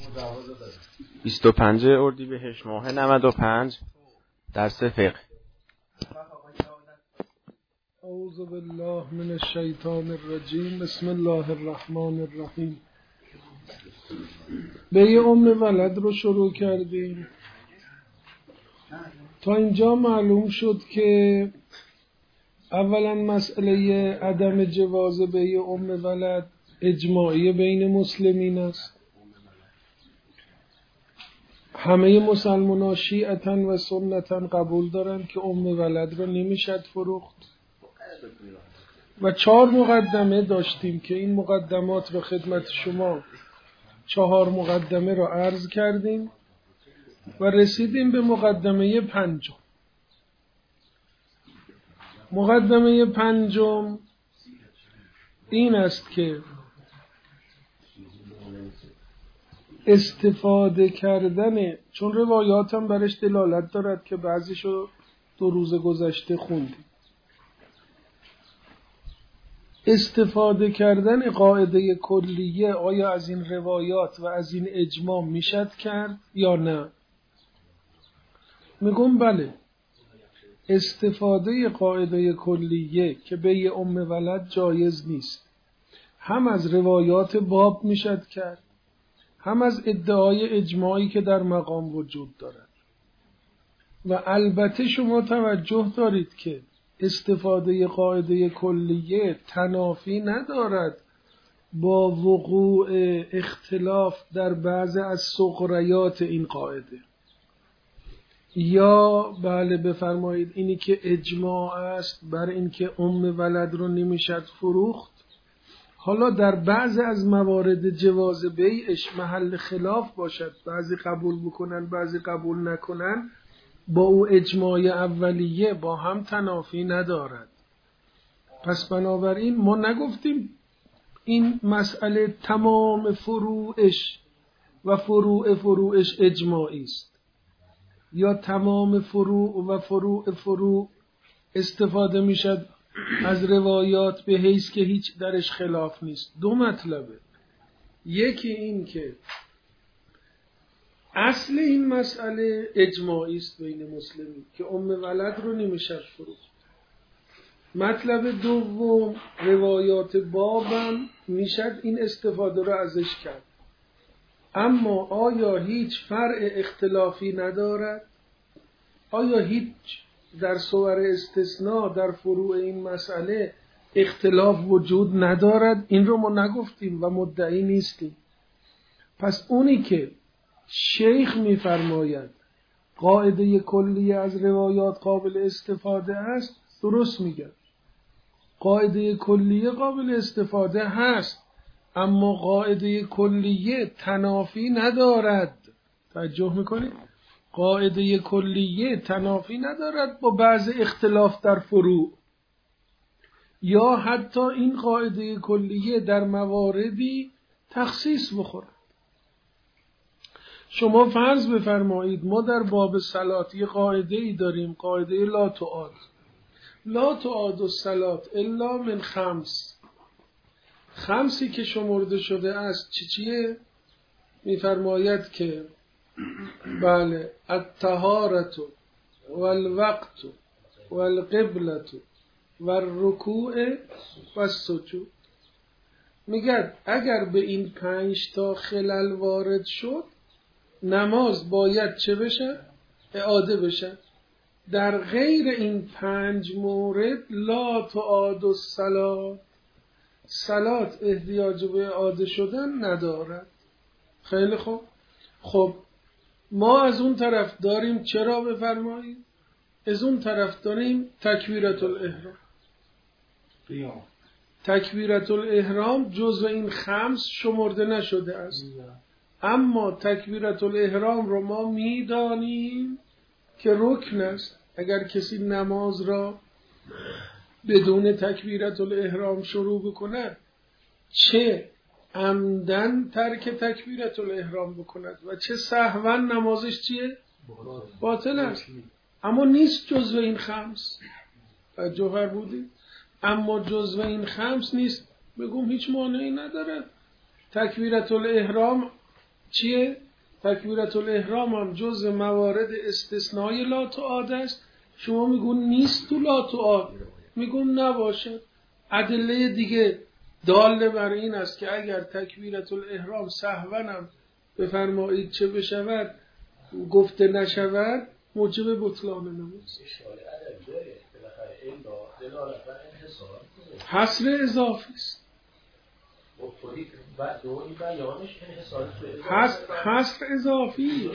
25 اردیبهشت ماه 95 درس فقه. اعوذ بالله من الشیطان الرجیم. بسم الله الرحمن الرحیم. به ام ولد رو شروع کردیم. تا اینجا معلوم شد که اولا مسئله عدم جواز به ام ولد اجماعی بین مسلمین است. همه مسلمان‌ها شیعةً و سنتاً قبول دارن که ام ولد رو نمیشد فروخت و 4 مقدمه داشتیم که این مقدمات رو خدمت شما 4 مقدمه رو عرض کردیم و رسیدیم به مقدمه 5. مقدمه 5 این است که استفاده کردن، چون روایات هم برش دلالت دارد که بعضیشو 2 روز گذشته خوندیم، استفاده کردن قاعده کلیه آیا از این روایات و از این اجماع میشد کرد یا نه؟ میگم بله، استفاده قاعده کلیه که به ام ولد جایز نیست هم از روایات باب میشد کرد، هم از ادعای اجماعی که در مقام وجود دارد. و البته شما توجه دارید که استفاده قاعده کلیه تنافی ندارد با وقوع اختلاف در بعض از صغریات این قاعده. یا بله بفرمایید اینی که اجماع است بر این که ام ولد رو نمیشد فروخت، حالا در بعض از موارد جواز بیعش محل خلاف باشد، بعضی قبول بکنن بعضی قبول نکنن، با او اجماع اولیه با هم تنافی ندارد. پس بنابراین ما نگفتیم این مسئله تمام فروعش و فروعش اجماعی است، یا تمام فروع و فروع استفاده میشد از روایات به حیث که هیچ درش خلاف نیست. 2 مطلبه. یکی این که اصل این مسئله اجماعی است بین مسلمین که ام ولد رو نمیشه فروخت. مطلب دوم، روایات بابم میشد این استفاده رو ازش کرد، اما آیا هیچ فرع اختلافی ندارد؟ آیا هیچ در صور استثناء در فروع این مسئله اختلاف وجود ندارد؟ این رو ما نگفتیم و مدعی نیستیم. پس اونی که شیخ میفرماید قاعده کلیه از روایات قابل استفاده است، درست میگه. قاعده کلیه قابل استفاده هست، اما قاعده کلیه تنافی ندارد. توجه میکنید؟ قاعده کلیه تنافی ندارد با بعض اختلاف در فروع، یا حتی این قاعده کلیه در مواردی تخصیص بخورد. شما فرض بفرمایید ما در باب صلات یه قاعده ای داریم، قاعده لا تعاد الصلات الا من 5. 5 که شمرده شده است چیه؟ میفرماید که بله الطهارة والوقت والقبلة والرکوع والسجود. میگه اگر به این 5 تا خلل وارد شد نماز باید چه بشه؟ اعاده بشه. در غیر این 5 مورد لا تعاد الصلات، صلات احتیاج به اعاده شدن ندارد. خیلی خوب. خب ما از اون طرف داریم، چرا بفرمایید؟ از اون طرف داریم تکبیرة الاحرام. تکبیرة الاحرام جزو این 5 شمرده نشده است، اما تکبیرة الاحرام رو ما میدانیم که رکن است. اگر کسی نماز را بدون تکبیرة الاحرام شروع بکند، چه عمدن ترک تکبیرة الاحرام بکند و چه سهوا، نمازش چیه؟ باطل است. اما نیست جزو این 5. جوهر بودی؟ اما جزو این 5 نیست. بگم هیچ مانعی نداره. تکبیرة الاحرام چیه؟ تکبیرت الاحرام هم جز موارد استثنای لا تعاد است. شما میگون نیست تو لا تعاد، میگون نباشد. ادله دیگه داله بر این است که اگر تکبیرت الاحرام سهونم بفرمایید چه بشود گفته نشود موجب بطلان نماز. حصر اضافی است. حصر اضافی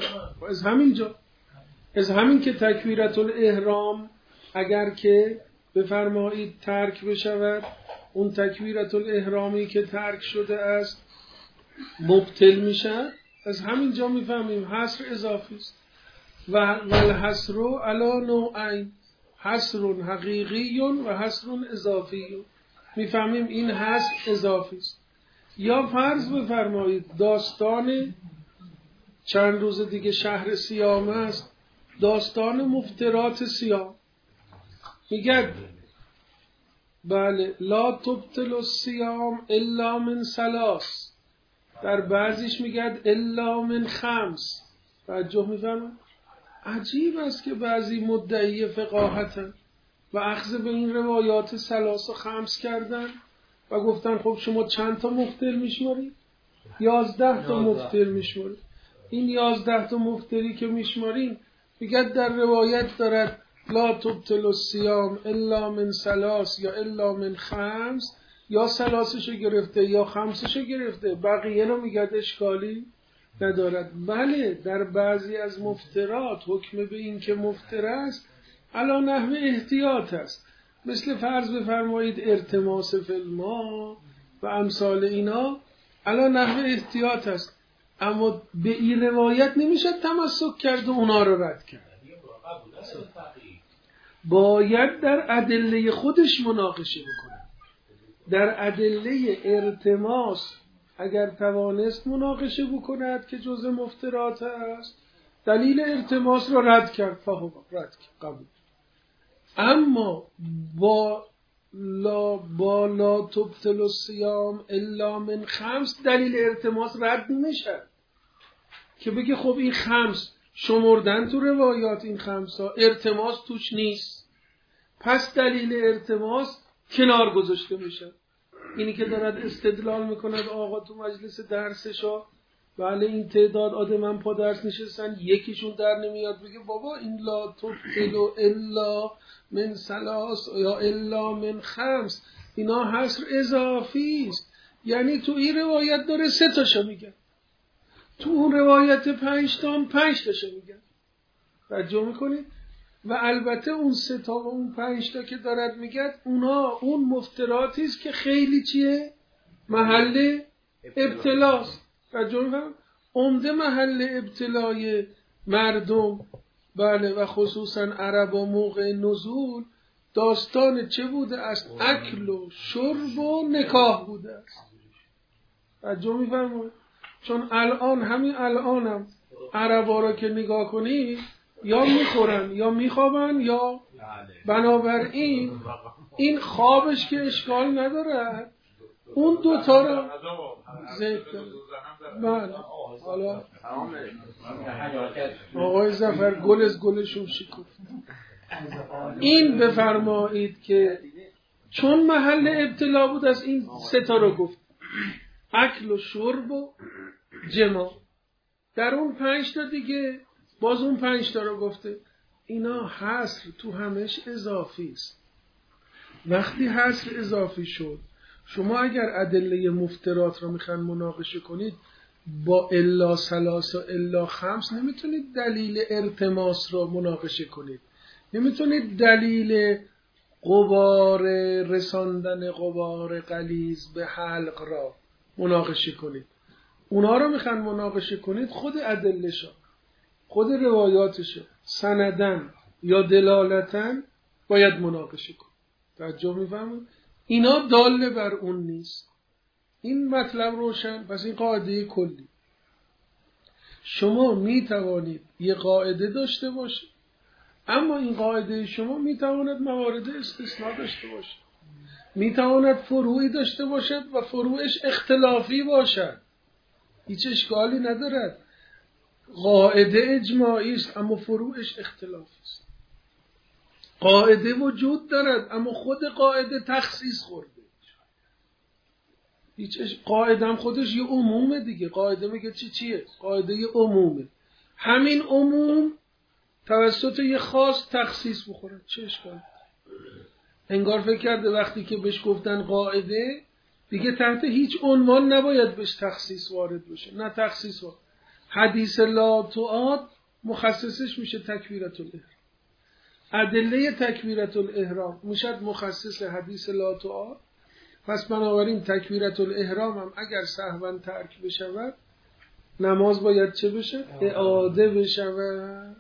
از همین که تکبیرت الاحرام اگر که بفرمایید ترک بشود، اون تکبیرت الاحرامی که ترک شده است مبطل میشه. از همین جا میفهمیم حصر اضافی است. و الحصر علی نوعین، حصر حقیقی و حصر اضافی. میفهمیم این حصر اضافی است. یا فرض بفرمایید داستان چند روز دیگه شهر صیام است، داستان مفترات صیام. میگه بله لا تبطل الصیام الا من ثلاث، در بعضیش میگه الا من خمس. توجه میفرمایید؟ عجیب است که بعضی مدعی فقاهتن و اخذ به این روایات ثلاث و خمس کردن و گفتن خب شما چند تا مفطر میشمارید؟ 11 تا مفطر میشمارید. این 11 تا مفطری که میشمارین میگه در روایت دارد لا تبطل الصیام الا من ثلاث یا الا من خمس، یا ثلاثشو گرفته یا خمسشو گرفته، بقیه رو میگه اشکالی ندارد. بله در بعضی از مفطرات حکم به این که مفطر است علا نحو احتیاط است، مثل فرض بفرمایید ارتماس فی الماء و امثال اینا علا نحو احتیاط است، اما به این روایت نمیشه تمسک کرد و اونا رو رد کرد. باید در ادله خودش مناقشه بکنه. در ادله ارتماس اگر توانست مناقشه بکند که جزء مفترات است، دلیل ارتماس را رد کرد، فهم رد کرد، قبول. اما با لا تبطل الصیام الا من خمس دلیل ارتماس رد نمیشه که بگه خب این خمس شمردن تو روایات، این خمسا ارتماس توش نیست، پس دلیل ارتماس کنار گذاشته میشه. اینی که دارد استدلال میکند آقا تو مجلس درسشا بله این تعداد آدم پا درس نشستن یکیشون در نمیاد، بگه بابا این لا تبطل الا من ثلاث یا الا من خمس اینا حصر اضافی است. یعنی تو این روایت داره 3 تاشو میگه، تو اون روایت 5 تا 5 تاشو میگه. توجه میکنید؟ و البته اون 3 تا و اون 5 تا که دارد میگه اونا اون مفتراتی است که خیلی چیه؟ محل ابتلاست. توجه میکنید؟ عمده محل ابتلای مردم بله و خصوصا عربا موقع نزول داستان چه بوده است؟ اکل و شرب و نکاح بوده است. توجه میفرمایید؟ چون الان همین الانم عربا را که نگاه کنید یا میخورن یا میخوابن یا بنابراین این خوابش که اشکال نداره، اون 2 تا رو ذکر کنه. بله حالا آقای ظفر گل از گلشون شکفت. این بفرمایید که چون محل ابتلا بود از این 3 تا رو گفت، اکل و شرب و جماع. در اون 5 تا دیگه باز اون 5 تا رو گفته. اینا حصر تو همش اضافی است. وقتی حصر اضافی شد شما اگر ادله مفترات رو میخوان مناقشه کنید با الا ثلاث و الا خمس نمیتونید دلیل ارتماس رو مناقشه کنید، نمیتونید دلیل غبار رساندن غبار غلیظ به حلق را مناقشه کنید. اونا رو میخوان مناقشه کنید خود ادله‌شو، خود روایاتشو سندن یا دلالتن باید مناقشه کنید. توجه میفهمید؟ اینا داله بر اون نیست. این مطلب روشن. پس این قاعده کلی. شما میتوانید یه قاعده داشته باشید، اما این قاعده شما میتواند موارد استثناء داشته باشد، میتواند فروعی داشته باشد و فروعش اختلافی باشد. هیچ اشکالی ندارد. قاعده اجماعی است اما فروعش اختلافی است. قاعده وجود دارد اما خود قاعده تخصیص خورده. قاعده هم خودش یه عمومه دیگه. قاعده میگه چیه؟ قاعده یه عمومه. همین عموم توسط یه خاص تخصیص بخوره. چه اشکالی؟ انگار فکر کرده وقتی که بهش گفتن قاعده دیگه تحت هیچ عنوان نباید بهش تخصیص وارد بشه. نه تخصیص وارد. حدیث لا تعاد مخصصش میشه تکبیرة الاحرام. ادله تکبیرة الاحرام میشد مخصص حدیث لا تعاد. پس بنابراین تکبیرة الاحرام هم اگر سهوا ترک بشود نماز باید چه بشه؟ اعاده بشود.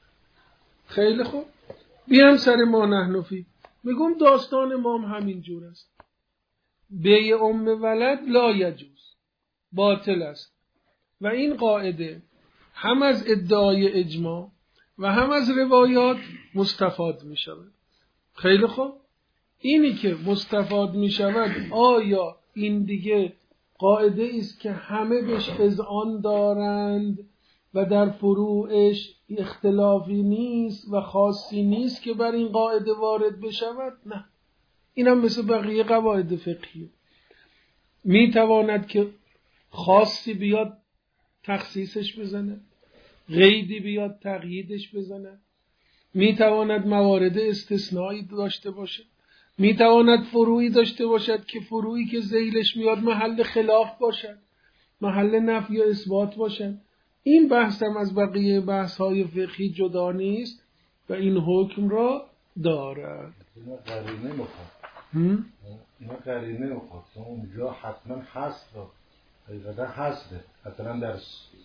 خیلی خوب. بیام سر ما نحنفی. میگم داستان ما هم همین جور است. بیع ولد لا یجوز، باطل است. و این قاعده هم از ادعای اجماع و هم از روایات مستفاد می شود. خیلی خوب. اینی که مستفاد می شود آیا این دیگه قاعده است که همه بهش اذعان دارند و در فروعش اختلافی نیست و خاصی نیست که بر این قاعده وارد بشود؟ نه. اینم مثل بقیه قواعد فقهی می تواند که خاصی بیاد تخصیصش بزنه، قیدی بیاد تقییدش بزنه، می تواند موارد استثنایی داشته باشه، می تواند فروعی داشته باشد که فروعی که ذیلش میاد محل خلاف باشد، محل نفی و اثبات باشد. این بحث هم از بقیه بحث های فقهی جدا نیست و این حکم را دارد. اینا قرینه میخواد. اینا قرینه میخواد. اونجا حتما هست رو حقیقتا هسته. مثلا در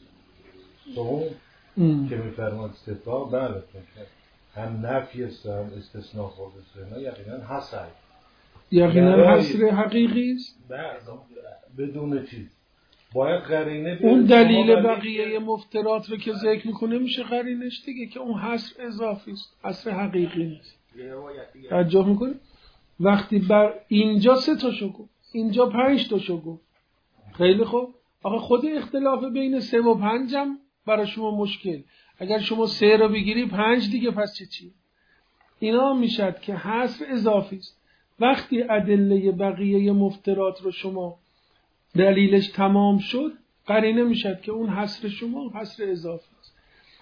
صوم که میفرماد استثناء بله هم نفی است هم استثناء خود استثناء یقینا هست. یقینا حصر حقیقی است. بدون چیز باید قرینه اون دلیل بقیه مفترات رو که ذکر میکنه میشه قرینش دیگه که اون حصر اضافی است، حصر حقیقی نیست. توجه میکنی؟ وقتی بر اینجا 3 تاشو گفت، اینجا 5 تاشو گفت. خیلی خوب. آخه خود اختلاف بین 3 و 5 هم برای شما مشکل. اگر شما 3 رو بگیری 5 دیگه پس چی؟ اینا میشد که حصر اضافی است. وقتی ادله بقیه مفترات رو شما دلیلش تمام شد قرینه میشد که اون حصر شما حصر اضافی است.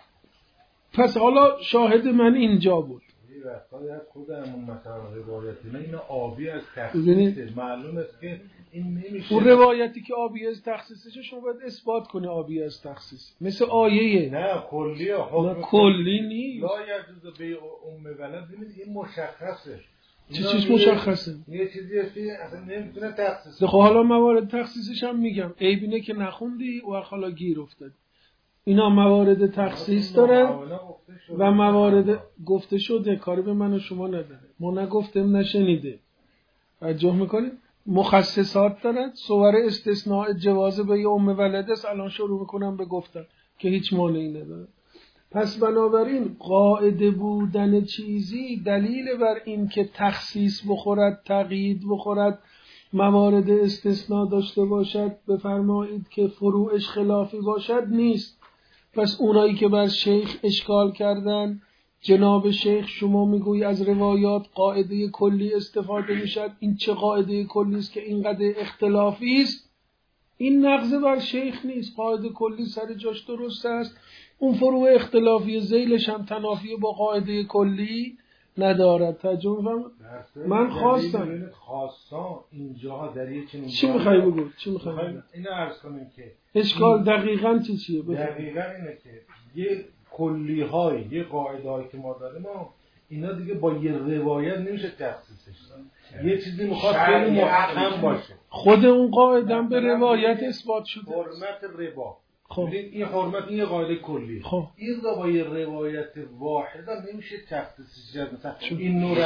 پس حالا شاهد من اینجا بود. وقتی از خودمون مثلا روایتی نه این آبی از تخصیصه معلوم است که این نمیشه. اون روایتی که آبی از تخصیصشه شما باید اثبات کنه آبی از تخصیص. مثل آیه نه کلیه. حکم کلی نیست. لا یجوز بیع ولد. این مشخصه. چیز مشخصه؟ یه چیزی هست که اصلا نمیتونه تخصیص. خب حالا موارد تخصیصش هم میگم. عیب اینه که نخوندی و حالا گیر افتادی. اینا موارد تخصیص داره و موارد گفته شده کاری به من و شما نداره. ما نگفتیم نشنیده. توجه میکنید؟ مخصصات دارد. صور استثناء جواز به یه ولد است. الان شروع میکنم به گفتن که هیچ مانعی نداره. پس بنابراین قاعده بودن چیزی دلیل بر این که تخصیص بخورد، تقیید بخورد، موارد استثناء داشته باشد، بفرمایید که فروعش خلافی باشد نیست. پس اونایی که بر شیخ اشکال کردن، جناب شیخ شما میگویی از روایات قاعده کلی استفاده میشد. این چه قاعده کلی است که اینقدر اختلافی است؟ این نقض بر شیخ نیست. قاعده کلی سر جاش درست است. اون فروع اختلافی ذیلش هم تنافی با قاعده کلی ندارد. ترجمه من خواستم اینجا در یه چنین چی میخوای بگو؟ چی میخوای اینو عرض کنیم که اشکال دقیقاً چیه؟ دقیقاً اینه که یه کلی های یه قاعده هایی که ما داریم اینا دیگه با یه روایت نمیشه تخصیصش داد. یه چیزی میخواد خیلی محکم باشه. خود اون قاعده هم به روایت اثبات شده. حرمت ربا. خب این حرمت این قاعده کلی. خب این رو با یه روایت واحده نمیشه تخصیصش داد. مثلا این نور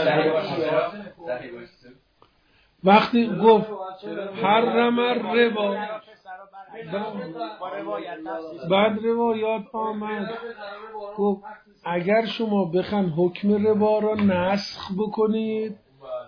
وقتی گفت حرم الربا بعد روایات آمد گفت اگر شما بخواید حکم ربا را نسخ بکنید،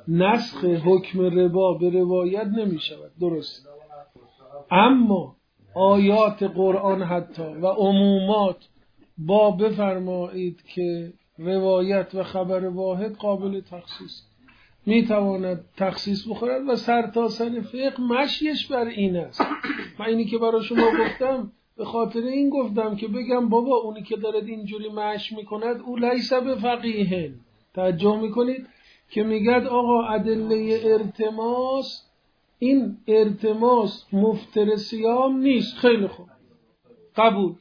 نسخ حکم ربا به روایت نمی شود. درست. اما آیات قرآن حتی و عمومات با بفرمایید که روایت و خبر واحد قابل تخصیص میتواند تخصیص بخورد و سرتاسر فقه مشیش بر این است. من اینی که برای شما گفتم به خاطر این گفتم که بگم بابا اونی که دارد اینجوری مش میکند او لیس بفقیه. توجه میکنید که میگد آقا ادله ارتماس، این ارتماس مفتر صیام نیست. خیلی خوب، قبول.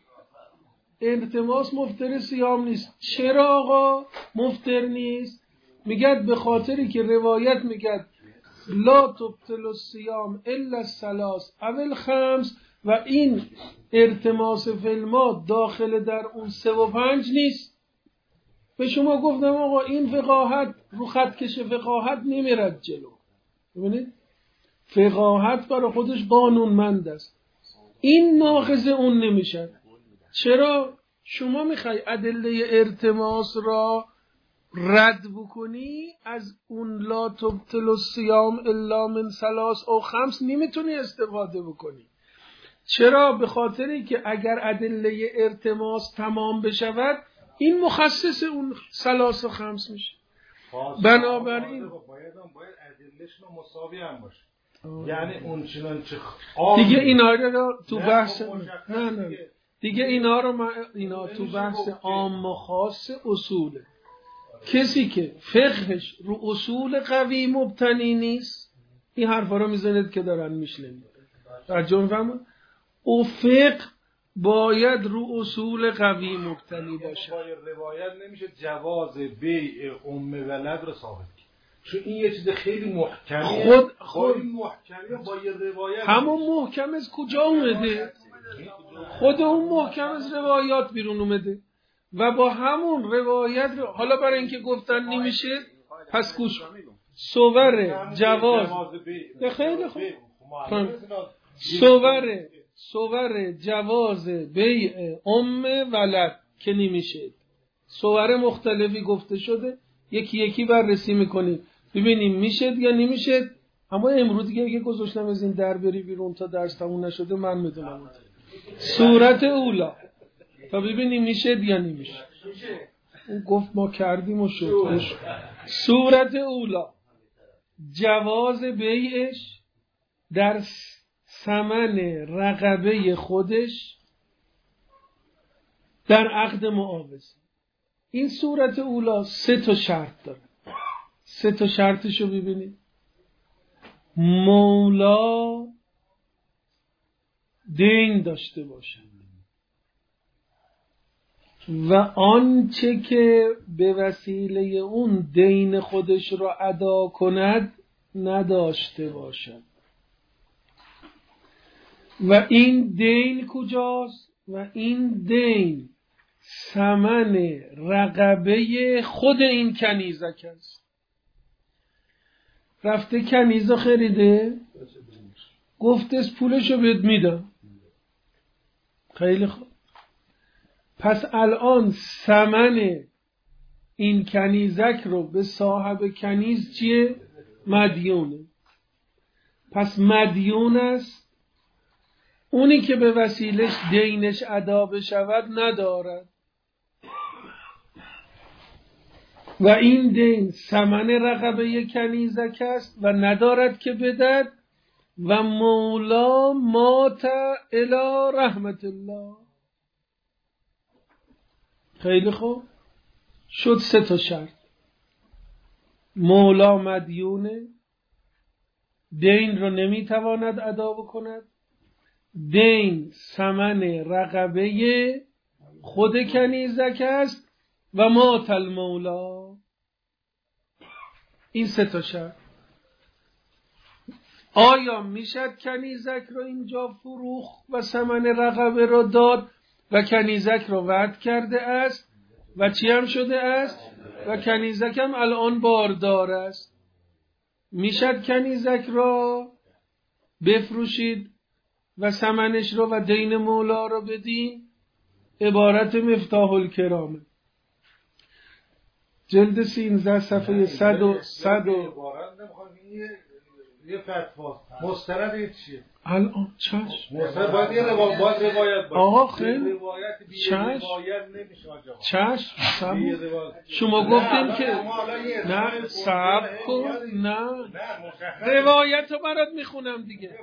ارتماس مفتر صیام نیست. چرا آقا مفتر نیست؟ میگد به خاطری که روایت میگد لا تبطل الصیام الا الثلاث او الخمس و این ارتماس فی الماء داخل در اون 3 و 5 نیست. به شما گفتم آقا این فقاهت رو خط کش فقاهت نمیرد جلو. ببینید فقاهت برای خودش قانونمند است، این ناقض اون نمیشه. چرا؟ شما میخوای ادله ارتماس را رد بکنی، از اون لا تبطل الصیام الا من 3 او 5 نمیتونی استفاده بکنی. چرا؟ به خاطری که اگر ادله ارتماس تمام بشود این مخصص اون 3 و 5 میشه. بنابراین باید ادلهشون مساوی هم باشه. یعنی اون چنانچه دیگه اینا رو تو بحث نه دیگه اینا تو بحث عام و خاص اصوله. کسی که فقهش رو اصول قوی مبتنی نیست، این حرفا رو میزنید که دارن میشنن. ترجمه فهمون؟ او فقه باید رو اصول قوی مبتنی باشه. با روایت نمیشه جواز بیع ولد رو ثابت کنه، چون این یه چیز خیلی محکمیه. خود محکمیه با یه روایت همون محکم از کجا اومده؟ خود اون محکم از روایات بیرون اومده و با همون روایت حالا برای اینکه گفتن نمیشه پس گوش صور جواز خیلی خوب صور جواز بیع ولد که نمیشه. صور مختلفی گفته شده، یکی یکی بررسی میکنیم ببینیم میشه یا نمیشه. اما امروز دیگه اگه گذاشتم از این در بری بیرون تا درس تموم نشده من میدونم. صورت اولا تا ببینیم میشه یا نمیشه. اون گفت ما کردیم و شد. صورت اولا جواز بیعش در ثمن رقبه خودش در عقد معاوضه. این صورت اولا 3 شرط داره. 3 شرطشو ببینید. مولا دین داشته باشد و آنچه که به وسیله اون دین خودش را ادا کند نداشته باشد. و این دین کجاست؟ و این دین ثمن رقبه خود این کنیزک است. رفته کنیزه خریده، گفته از پولشو بهت میدم. خیلی خوب، پس الان ثمن این کنیزک رو به صاحب کنیز چیه؟ مدیونه. پس مدیون است، اونی که به وسیلش دینش ادا بشود ندارد و این دین ثمن رقبه کنیزک است و ندارد که بدهد و مولا مات الی رحمت الله. خیلی خوب، شد 3 شرط. مولا مدیونه، دین رو نمیتواند ادا بکند، دین ثمن رقبه خود کنیزک است و مات المولا. این 3 شرط. آیا میشد کنیزک رو اینجا فروخت و ثمن رقبه رو داد و کنیزک رو وعد کرده است و چی هم شده است و کنیزک هم الان باردار است؟ میشد کنیزک رو بفروشید و ثمنش رو و دین مولا رو بدین؟ عبارت مفتاح الکرامه جلد 13 صفحه 100 یه فتوا مستند این چیه؟ الان چشم مستند باید یه روایت باشه. آقا خیلی روایت بی چشم روایت نمیشه آقا. چشم شما گفتین که نه صبر کن نه روایت رو برات میخونم دیگه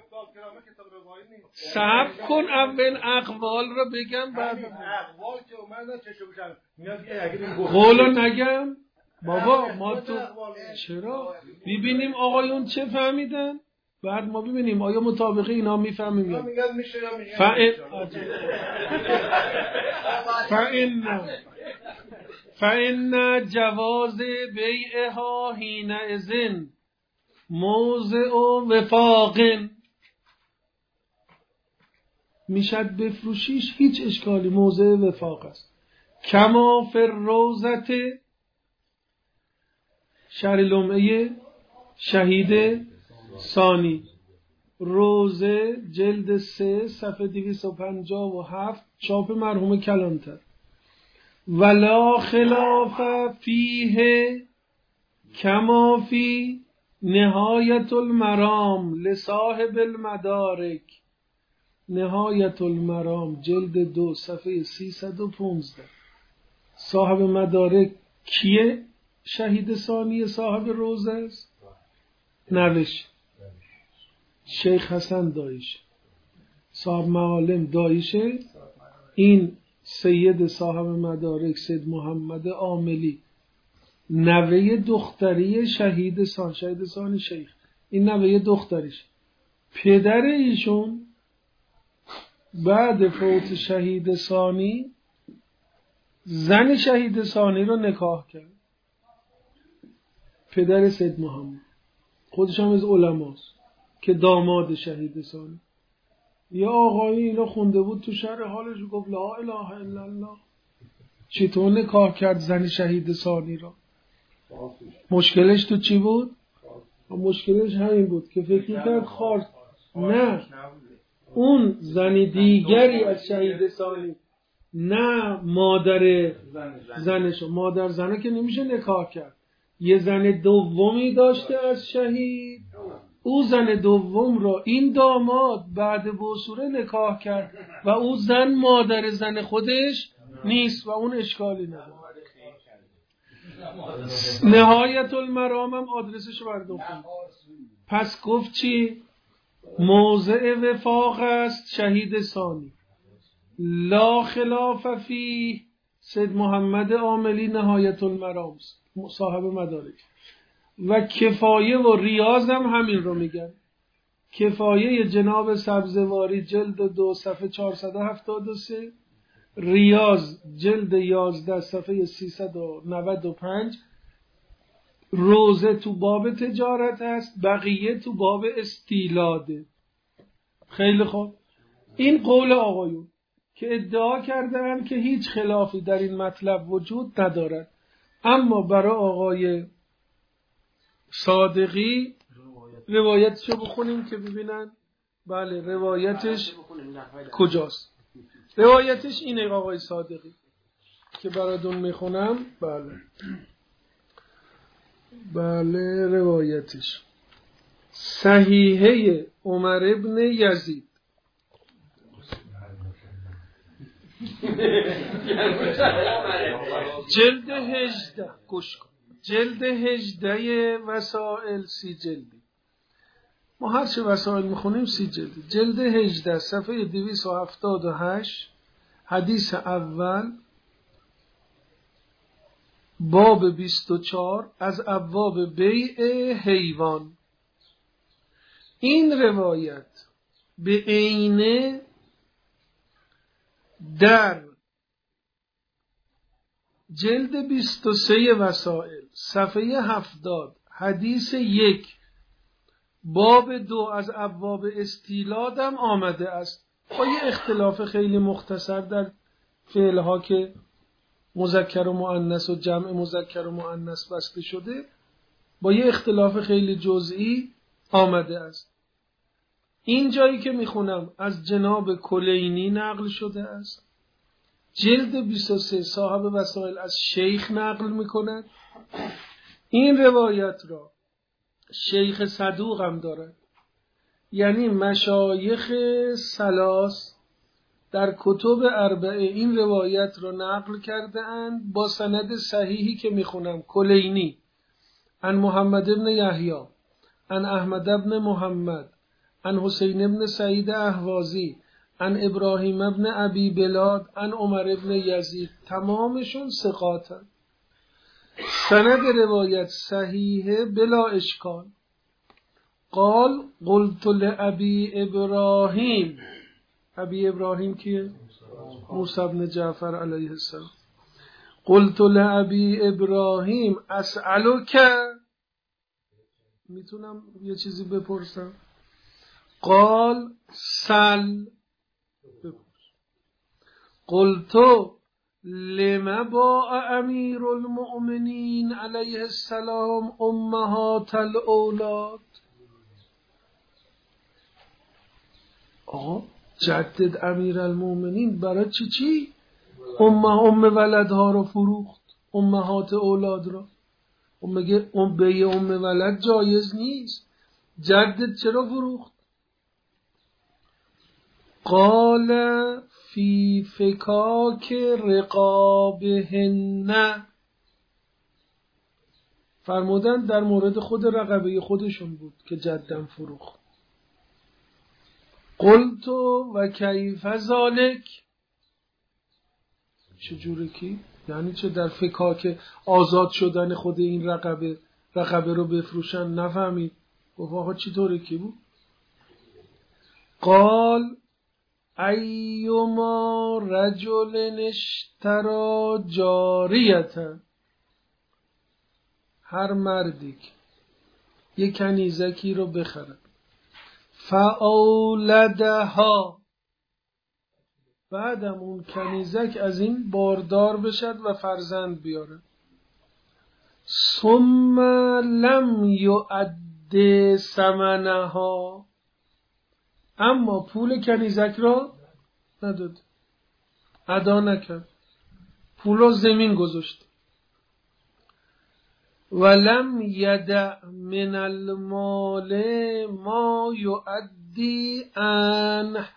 صبر کن اول اقوال رو بگم بعد اقوال که اومدن چشو بشن میاد قولو نگم بابا ما تو چرا ببینیم آقایون چه فهمیدن بعد ما ببینیم آیا مطابق اینا میفهمیم یا میگن میشه یا میگن فإن جواز بیعها حینئذ موضع وفاق میشد بفروشیش هیچ اشکالی موضع وفاق است کما فی الروضة شرح لمعه شهید ثانی روزه جلد 3 صفحه 257 چاپ مرحوم کلانتر ولا خلاف فیه کما فی نهایت المرام لصاحب المدارک نهایت المرام جلد 2 صفحه 315 صاحب مدارک کیه؟ شهید ثانی صاحب روزه است نوش شیخ حسن دایش صاحب معالم دایشه این سید صاحب مدارک سید محمد عاملی نوه دختری شهید ثانی شیخ این نوه دختریش پدر ایشون بعد فوت شهید ثانی زن شهید ثانی رو نکاح کرد پدر سید محمد خودش هم از علماست که داماد شهید ثانی یه آقایی اینا خونده بود تو شهر حالش گفت لا اله الا الله چطور نکاح کرد زن شهید ثانی را مشکلش تو چی بود؟ مشکلش همین بود که فکر می‌کرد خارج نه اون زن دیگری از شهید ثانی نه مادر زنشو مادر زنه که نمیشه نکاح کرد یه زن دومی داشته از شهید او زن دوم را این داماد بعد بوسوره نکاح کرد و او زن مادر زن خودش نیست و اون اشکالی نداره نهایت المرام هم آدرسش بردم پس گفت چی؟ موضع وفاق است شهید ثانی لا خلاف فی سید محمد عاملی نهایت المرام صاحب مدارک و کفایه و ریاض هم همین رو میگن کفایه جناب سبزواری جلد 2 صفحه 473 ریاض جلد 11 صفحه 395 روزه تو باب تجارت هست بقیه تو باب استیلاده خیلی خوب این قول آقایون که ادعا کردن که هیچ خلافی در این مطلب وجود ندارد اما برای آقای صادقی روایتشو بخونیم که ببینن بله روایتش کجاست روایتش اینه آقای صادقی که براتون میخونم بله روایتش صحیحه عمر ابن یزید جلد 18 گوش کن جلد 18 وسائل 30 جلدی ما هر چه وسائل میخونیم 30 جلدی جلد 18 صفحه 278 حدیث اول باب 24 از ابواب بیع حیوان این روایت به عینه در جلد 23 وسائل صفحه 70 حدیث 1 باب 2 از ابواب استیلاد هم آمده است با یه اختلاف خیلی مختصر در فعلها که مذکر و مؤنث و جمع مذکر و مؤنث بسته شده با یه اختلاف خیلی جزئی آمده است این جایی که میخونم از جناب کلینی نقل شده است جلد 23 صاحب وسائل از شیخ نقل میکند این روایت را شیخ صدوق هم دارد. یعنی مشایخ ثلاث در کتب اربعه این روایت رو نقل کرده اند با سند صحیحی که میخونم. کلینی عن محمد بن یحیی عن احمد بن محمد عن حسین بن سعید اهوازی عن ابراهیم بن ابی بلاد عن عمر بن یزید. تمامشون ثقاتن. سند روایت صحیحه بلا اشکال. قال قلت لابی ابراهیم. ابی ابراهیم کیه؟ موسی بن جعفر علیه السلام. قلت لابی ابراهیم اسألک، میتونم یه چیزی بپرسم؟ قال سل. قلت لما باع امیر المؤمنین علیه السلام امهات الاولاد. آقا جدد امیر المؤمنین برای چی ام ولدها رو فروخت، امهات اولاد رو؟ میگه بیع ام ولد جایز نیست، جدد چرا فروخت؟ قال فی فکاک رقابهن. فرمودن در مورد خود رقبه خودشون بود که جدم فروخت. قلت و کیف ذالک. چجوره کی؟ یعنی چه در فکاک آزاد شدن خود این رقبه رو بفروشن؟ نفهمید. گفت آقا چطوره کی بود؟ قال ایما رجل اشترا جاریتا. هر مردی که یک کنیزکی رو بخرد فاولدها، بعدم اون کنیزک از این باردار بشد و فرزند بیاره، ثم لم یؤد ثمنها، اما پول کنیزک را نداد، ادا نکرد، پول را زمین گذاشت. ولم یدع من المال ما یؤدی عنه.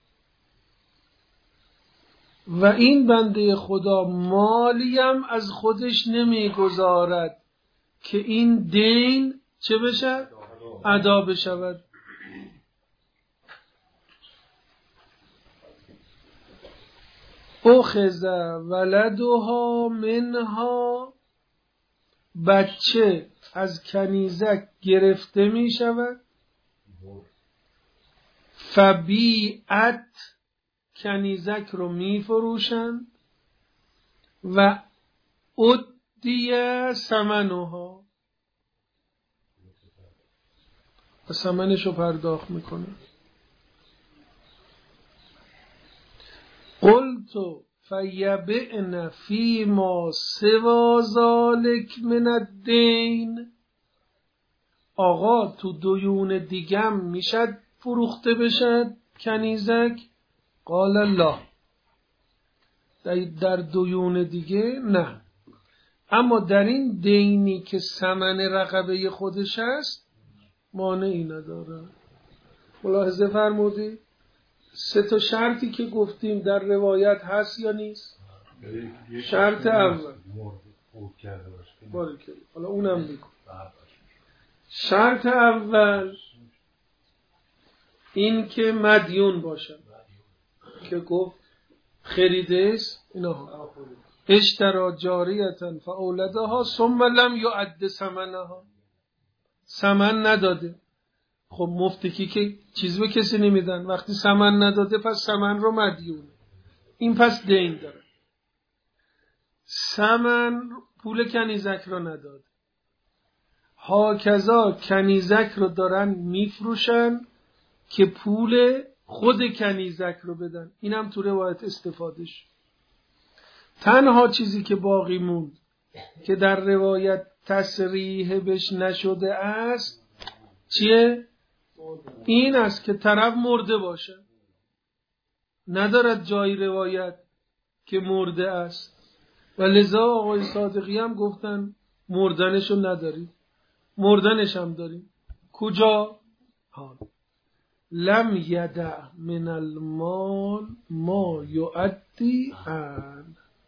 و این بنده خدا مالیم از خودش نمیگذارد که این دین چه بشه؟ ادا بشود. اخذ ولدها منها، بچه از کنیزک گرفته می شود. فبیعت، کنیزک رو می فروشند. و ادیه ثمنها، و ثمنش رو پرداخت میکنه. قلت فیبئن فیما سوا ذالک من الدین. آقا تو دیون دیگم میشد فروخته بشد کنیزک؟ قال الله، در دیون دیگه نه، اما در این دینی که ثمن رقبه خودش هست مانعی نداره. ملاحظه فرمودی؟ 3 شرطی که گفتیم در روایت هست یا نیست؟ شرط اول باریکلا، حالا اونم بگو. شرط اول این که مدیون باشه، که گفت خریده است اینها. اشترا جاریتا فاولدها ثم لم یؤد ثمنها، ثمن نداده. خب مفتکی که چیز به کسی نمیدن، وقتی ثمن نداده پس ثمن رو مدیون، این پس دین داره. ثمن پول کنیزک رو نداد، هاکذا کنیزک رو دارن میفروشن که پول خود کنیزک رو بدن. اینم تو روایت استفاده شد. تنها چیزی که باقی موند که در روایت تصریح بش نشده است چیه؟ این است که طرف مرده باشه، ندارد جای روایت که مرده است. و لذا آقای صادقی هم گفتن مردنشو نداری. مردنش هم داریم. کجا؟ لم یدع من المال ما یؤدی عن،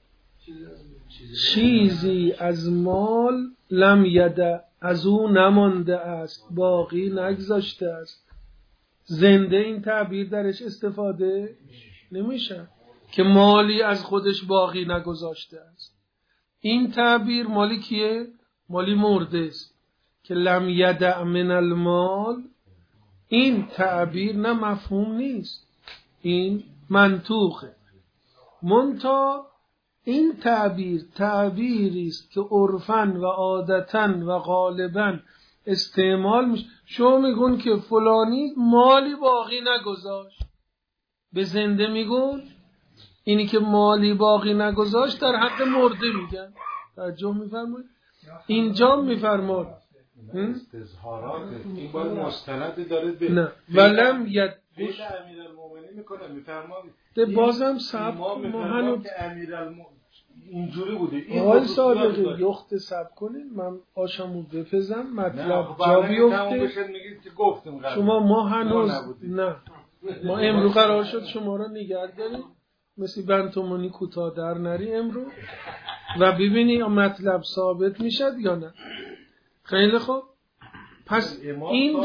چیزی از مال لم یدع، از او نمانده است، باقی نگذاشته است. زنده این تعبیر درش استفاده نمیشه که مالی از خودش باقی نگذاشته است. این تعبیر مالی کیه؟ مالی مرده است که لم یدع من المال. این تعبیر نه مفهوم نیست، این منطوقه. منتها این تعبیر تعبیری است که عرفاً و عادتاً و غالباً استعمال میشه. شما میگون که فلانی مالی باقی نگذاشت، به زنده میگون اینی که مالی باقی نگذاشت در حق مرده میگن. توجه میفرمایید؟ اینجا میفرماد استظهارات این باید مستند داره به نه ولم ید فعل امیرالمومنین میکنه. میفرماد بازم سب ما هنوز اینجوری بوده. آقای صادقی یخت سب کنین، من آشمو بپزم مطلب جا بیفته. شما ما هنوز نه، ما امرو قرار شد شما را نگه داریم مثل بنتومونی کوتاه در نری امرو و ببینی مطلب ثابت میشد یا نه. خیلی خوب، پس این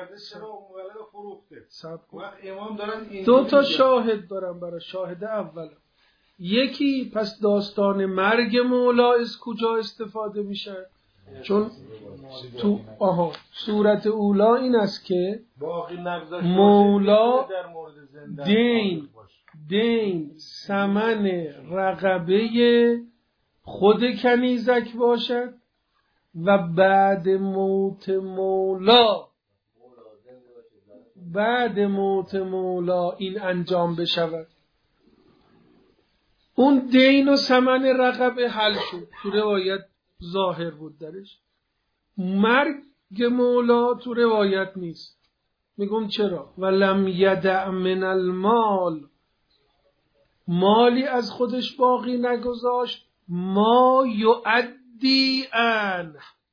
دو تا شاهد دارم برای شاهد اول. یکی پس داستان مرگ مولا از کجا استفاده میشه؟ چون تو صورت اولا این است که مولا دین ثمن رقبه خود کنیزک باشد و بعد موت مولا این انجام بشود. اون دین و ثمن رقبه حل شد، تو روایت ظاهر بود درش. مرگ مولا تو روایت نیست. میگم چرا؟ ولم یدع من المال، مالی از خودش باقی نگذاشت، ما یؤدی عنه،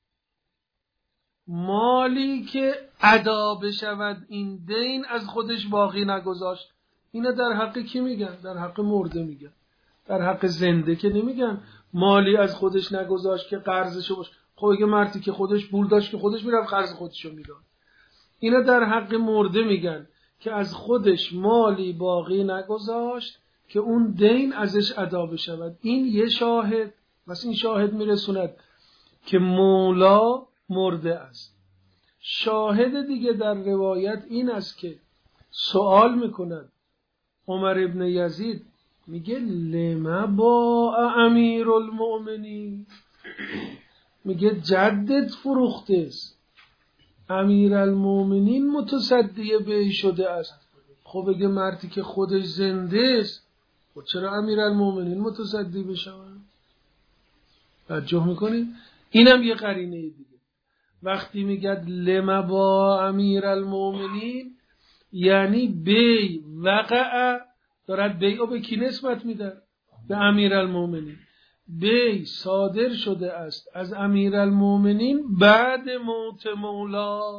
مالی که ادا بشود این دین از خودش باقی نگذاشت. اینه در حق کی میگن؟ در حق مرده میگن. در حق زنده که نمیگن مالی از خودش نگذاشت که قرضشو باشه. خب اگه مردی که خودش پول داشت که خودش میرفت قرض خودشو میداد. اینا در حق مرده میگن که از خودش مالی باقی نگذاشت که اون دین ازش ادا بشود. این یه شاهد، پس این شاهد میرسوند که مولا مرده است. شاهد دیگه در روایت این است که سوال میکند عمر ابن یزید، میگه لما با امیر المؤمنین، میگه جدت فروخته است، امیر المؤمنین متصدی به شده است. خب اگه مردی که خودش زنده است، خب چرا امیر المؤمنین متصدی بشود؟ توجه میکنید؟ اینم یه قرینه دیگه. وقتی میگه لما با امیر المؤمنین یعنی بی وقع، دارد بیعو به کی نسبت میده؟ به امیر المؤمنین. بی صادر شده است از امیر المؤمنین بعد موت مولا.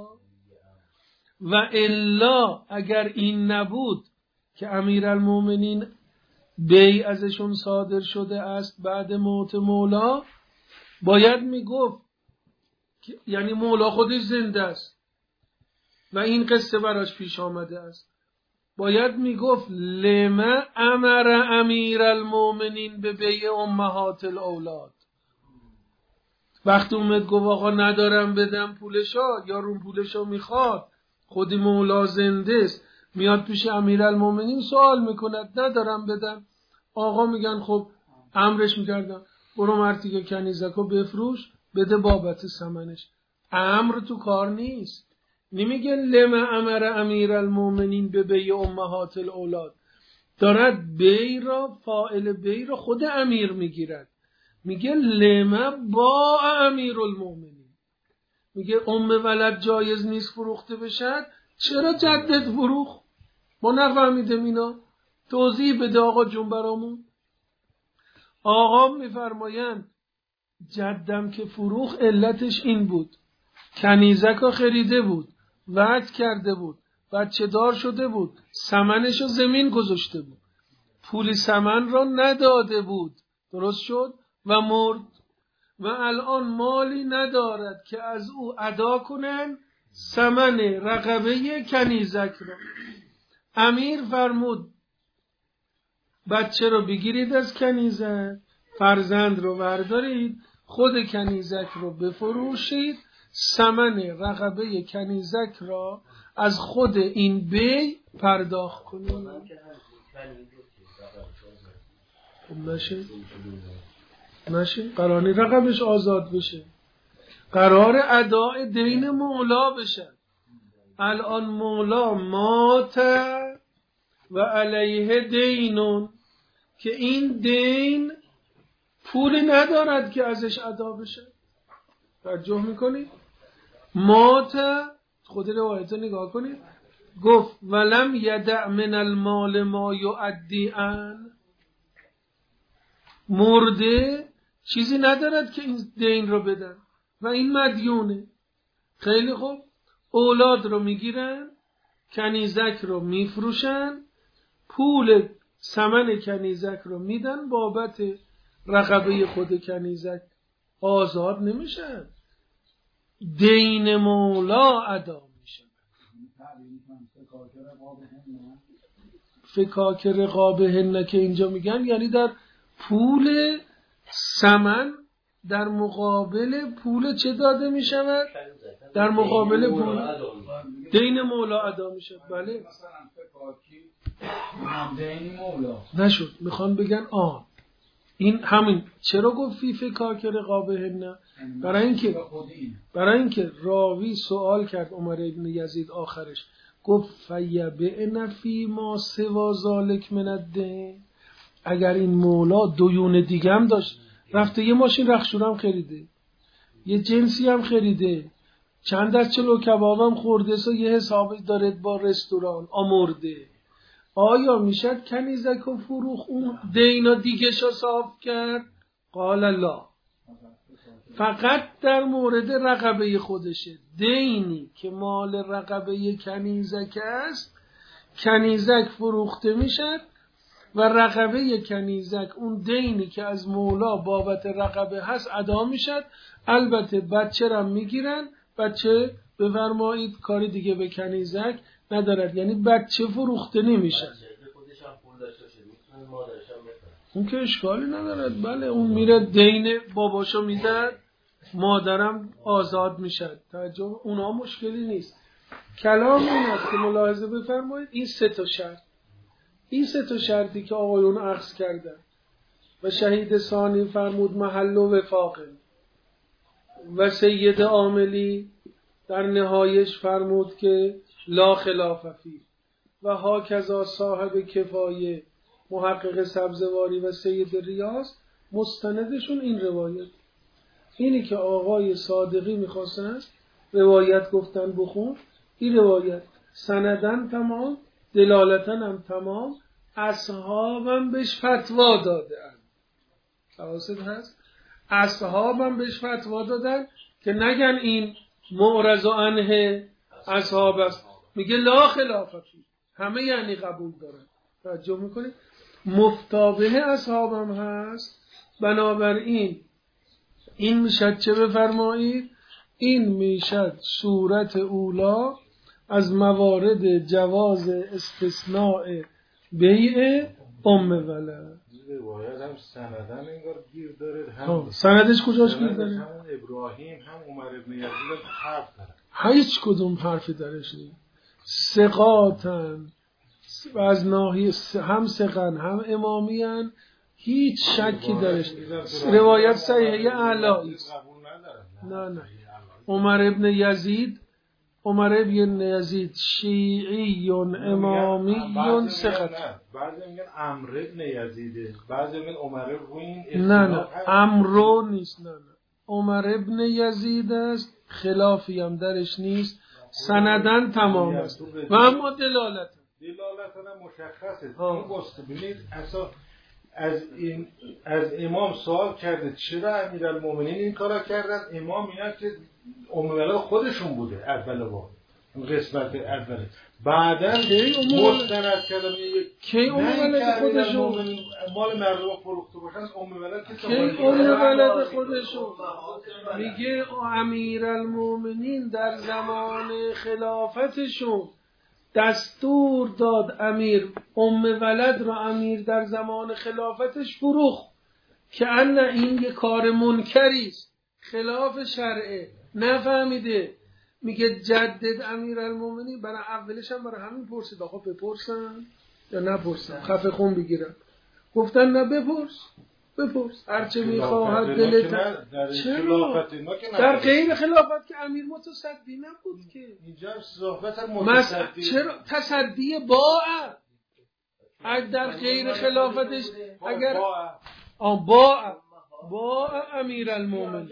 و الا اگر این نبود که امیر المؤمنین بی ازشون صادر شده است بعد موت مولا، باید میگفت یعنی مولا خودش زنده است و این قصه براش پیش آمده است، باید میگفت لما امر امیر المؤمنین به بیع امهات الاولاد. وقتی اومد گفت آقا ندارم بدم پولشا، یا اون پولشا میخواد، خودی مولا زنده است، میاد پیش امیر المؤمنین سوال میکند ندارم بدم. آقا میگن خب امرش میکردم برو مرتی که کنیزکو بفروش بده بابت ثمنش. امر تو کار نیست. نمیگه لما امر امیر المؤمنین به بیع امهات الاولاد، دارد بی را، فاعل بی را خود امیر میگیرد. میگه لما با امیر المؤمنین، میگه ولد جایز نیست فروخته بشد، چرا جدد فروخ؟ ما نفهمیدم اینا، توضیح بده آقا جون برامون. آقا میفرمایند جدم که فروخ علتش این بود کنیزک ها خریده بود، وعد کرده بود، بچه دار شده بود، ثمنش رو زمین گذاشته بود، پول ثمن را نداده بود، درست شد و مرد و الان مالی ندارد که از او ادا کنن ثمن رقبه کنیزک را. امیر فرمود بچه رو بگیرید از کنیزک، فرزند رو بردارید، خود کنیزک رو بفروشید، ثمن رقبه کنیزک را از خود این بی پرداخت کنید. نشه قراری رقبش آزاد بشه، قرار اداء دین مولا بشه. الان مولا مات و علیه دینون، که این دین پولی ندارد که ازش ادا بشه. توجه میکنید؟ مات، خود روایت نگاه کنید، گفت ولم یدع من المال ما یؤدی ان، مرده چیزی ندارد که این دین رو بدن و این مدیونه. خیلی خوب، اولاد رو میگیرن، کنیزک رو میفروشن، پول ثمن کنیزک رو میدن، بابت رقبه خود کنیزک آزاد نمیشن، دین مولا ادا میشن. فکاک رقابهن که اینجا میگن یعنی در پول ثمن در مقابل پول چه داده میشود؟ در مقابل پول دین مولا ادا میشه. بله نشد، میخوان بگن این همین. چرا گفت فی فکاک رقابهن؟ برای اینکه راوی سوال کرد عمر ابن یزید آخرش، گفت فیبئن فی ما سوا ذالک من الدین، اگر این مولا دیون دیگه هم داشت، رفته یه ماشین رخشورم خریده، یه جنسی هم خریده، چند دست چلو کبابم خورده، سو یه حسابی داره با رستوران آمرده، آیا میشد کنیزک و فروخ اون دینا دیگه شو صاف کرد؟ قال لا، فقط در مورد رقبه خودشه. دینی که مال رقبه کنیزک است، کنیزک فروخته میشد و رقبه کنیزک، اون دینی که از مولا بابت رقبه هست، ادا میشد. البته بچه را میگیرن، بچه بفرمایید کاری دیگه به کنیزک ندارد، یعنی بچه فروخته نمیشه. اون که اشکالی ندارد، بله اون میره دین باباشو میدن، مادرم آزاد میشد. توجه، اونا مشکلی نیست. کلام این است که ملاحظه بفرمایید این سه تا شرطی که آقایون عرض کردن و شهید ثانی فرمود محل و وفاق و سید عاملی در نهایش فرمود که لا خلاف فی و هاکذا صاحب کفایه محقق سبزواری و سید ریاض، مستندشون این روایت. اینی که آقای صادقی میخواستن روایت گفتن بخون، این روایت سندن تمام، دلالتن هم تمام، اصحابم بهش فتوا دادن. حواست هست؟ اصحابم بهش فتوا دادن که نگن این معرض عنه اصحاب است، میگه لا خلاف فی، همه یعنی قبول دارن. توجه میکنید؟ مفتابه اصحابم هست. بنابراین این میشد چه بفرمایید؟ این میشد صورت اولا از موارد جواز استثناء بیع ولد. روایت هم سندن انگار گیر داره، هم سندش کجاش گیر داره؟ هم ابراهیم هم عمر ابن یزید حرف داره، هیچ کدوم حرفی درش نیست. ثقاتن و از ناحیه هم ثقن هم امامیان، هیچ شکی درش نیست. روایت صحیحه اعلایی است. نه عمر ابن یزید شیعی امامی ثقت. بعضی میگن عمرو ابن یزیده، بعضی میگن عمر ابن این. نه عمرو نیست، نه عمر ابن یزید است، خلافی هم درش نیست، سندن تمام است و اما دلالتن مشخصه. این گفت ببینید اصلا از امام سوال کرده چرا امیرالمومنین این کارا کردن. امام میگه که ام ولد خودشون بوده اول با قسمت اوله، بعداً مستند کردن کی ام ولد خودشون مال مردم فروخته باشن. ام ولد کی ام ولد خودشون میگه امیرالمومنین در زمان خلافتشون دستور داد امیر ام ولد را امیر در زمان خلافتش فروخت که ان این یه کار منکری است، خلاف شرعه. نفهمیده. میگه جدد امیرالمومنین برای اولش هم برای همین پرسید آقا بپرسن یا نپرسن، خفه خون بگیرن. گفتن نه بپرس هرچه میخواهد دلت. چرا؟ در غیر خلافت که امیر متصدی نبود که اینجا صحبت متصدی. چرا تصدی باع در غیر خلافتش اگر باع امیرالمومنین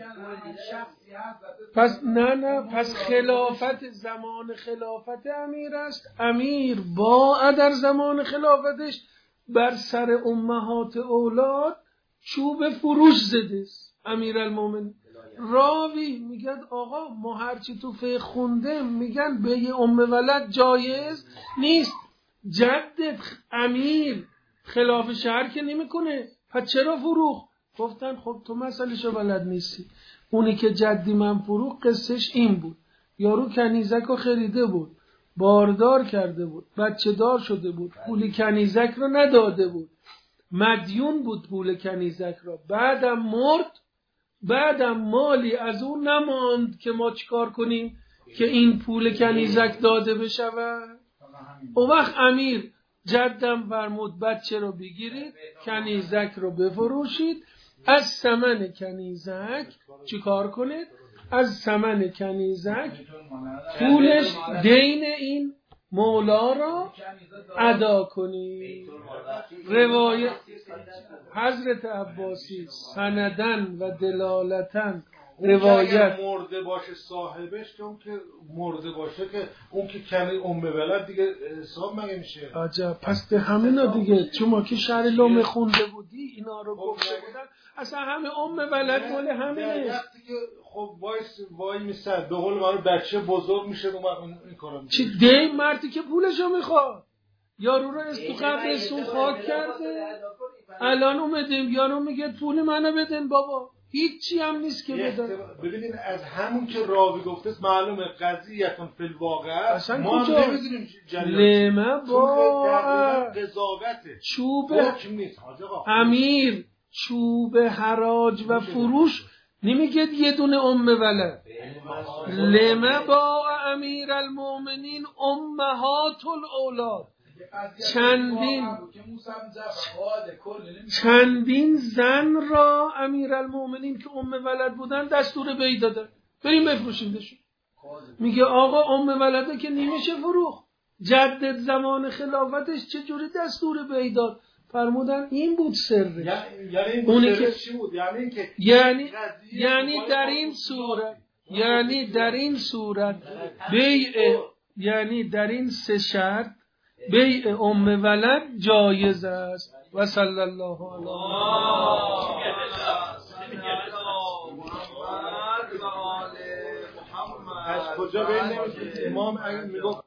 پس پس خلافت زمان خلافت امیر است. امیر باع در زمان خلافتش بر سر امهات اولاد چوب فروش زده است. امیرالمومنین راوی میگن آقا ما هرچی تو فقه خونده میگن به یه ام ولد جایز نیست. جدد امیر خلاف شرع که نمیکنه، پس چرا فروخت؟ گفتن خب تو مسئلهشو بلد نیستی. اونی که جدی من فروخت قصهش این بود، یارو کنیزک رو خریده بود، باردار کرده بود، بچه دار شده بود، پول کنیزک رو نداده بود، مدیون بود پول کنیزک را، بعدم مرد، بعدم مالی از اون نماند که ما چیکار کنیم که این پول کنیزک داده بشود. اون وقت امیر جدم فرمود بچه رو بگیرید، کنیزک رو بفروشید، از ثمن کنیزک چیکار کنید؟ از ثمن کنیزک پولش دین این مولا را ادا کنید. روایت حضرت عباسی سندن و دلالتن روایت مرده باشه صاحبش، که اون که مرده باشه که اون که کنی ام ولد دیگه حساب مگه میشه؟ عجب. پس به همینا دیگه شما که شرع لوم خونده بودی اینا رو گفته بودن اصلا همه ام ولد مال همینه. وقتی که خب وای میسد به قول ما بچه بزرگ میشه این کارا میشه. چی دی مردی که پولشو میخواد، یارو رو از تو قبرستون خاک کرده، الان اومدیم یارو میگه پول منو بدن بابا، هیچی هم نیست که بدن. ببینید از همون که راوی گفته معلومه قضیه‌تون فی الواقع ما کجا نمیدونیم لمه با قضاوته چوب امیر چوب حراج و فروش نمیگه یه دونه ام ولد. لمه با امیرالمومنین امهات الاولاد، چندین زن را امیرالمومنین که ام ولد بودن دستور بی دادن بریم بفروشیمشون. میگه آقا ام ولده که نمیشه فروخت. جدد زمان خلافتش چجوری دستور بی داد؟ فرمودن این بود سره. اونی که چی بود؟ یعنی در این صورت بیع، یعنی در این سه شرط بیع ام ولد جایز است. و صلی الله علیه از کجا بین امام میگفت